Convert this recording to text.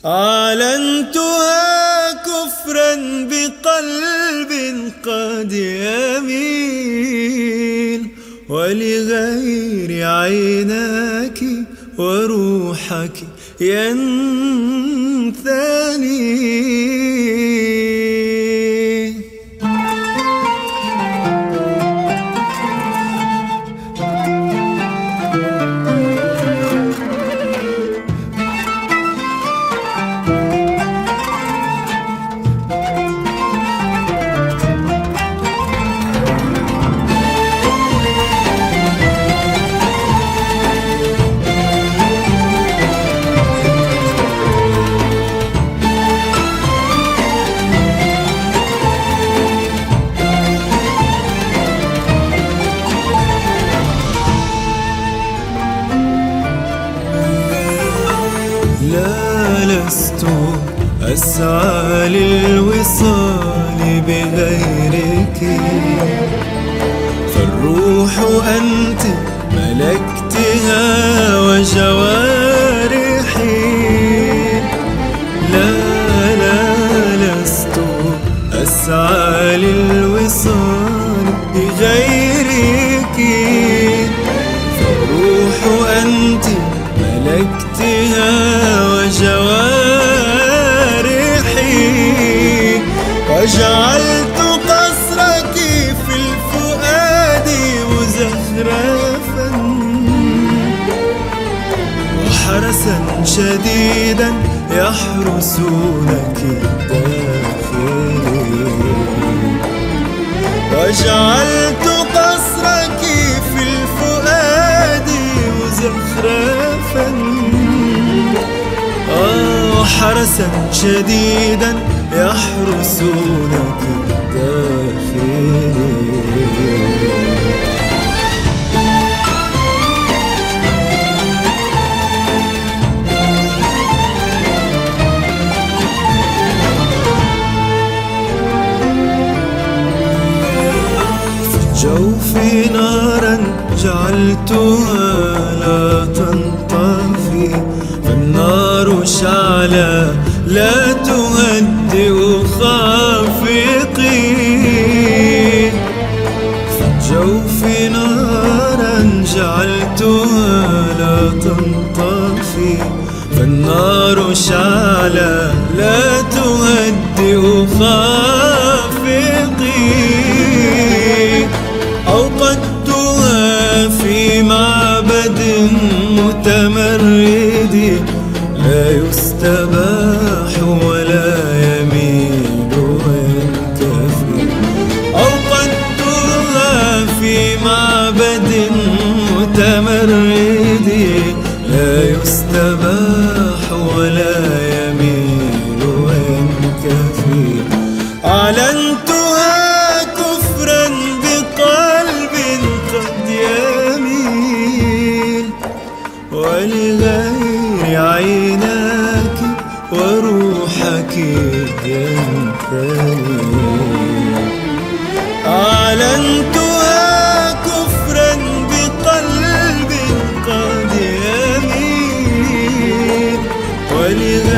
أعلنتها كفرا بقلب قد يميل، ولغير عيناك وروحك ينثني. لا لست أسعى للوصال بغيرك، فالروح أنت ملكتها وجوارحي. لا لست أسعى للوصال بغيرك، فالروح أنت ملكتها وجوارحي، وجعلت قصرك في الفؤاد مزخرفا، وحرسا شديدا يحرسونك الداخلي، وجعلت قصرك في الفؤاد مزخرفا، حرسا شديدا يحرسونك الداخلي. في جوفي نارا جعلتها لا تنطفي، فالنار شعلة لا تهدئ خافقي. في جوفي نارا جعلتها لا تنطفي، فالنار شعلة لا تهدئ خافقي. أوقدتها في معبد متمرد لا يستباح ولا يميل وينكفي. أوقدتها في معبد متمرد لا يستباح ولا يميل وينكفي. أعلنتها كفرا بقلب قد يميل، ولغير عيناك وروحك ينثني. أعلنتها كفرا بقلب قد يميل، ولغير